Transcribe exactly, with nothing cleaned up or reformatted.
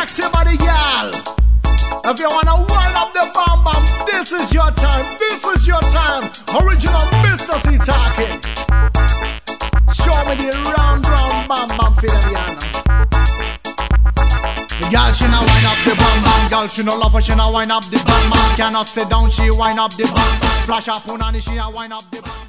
sexy body girl. If you wanna wind up the bam bam, this is your time, this is your time. Original Mister C talking. Show me the round round bam bam Fideliana. The girl she na wind up the bam bam, girl she no love her, she na wind up the bam bam. Cannot sit down, she wind up the bam bam. Flash up on and she na wind up the bam bam.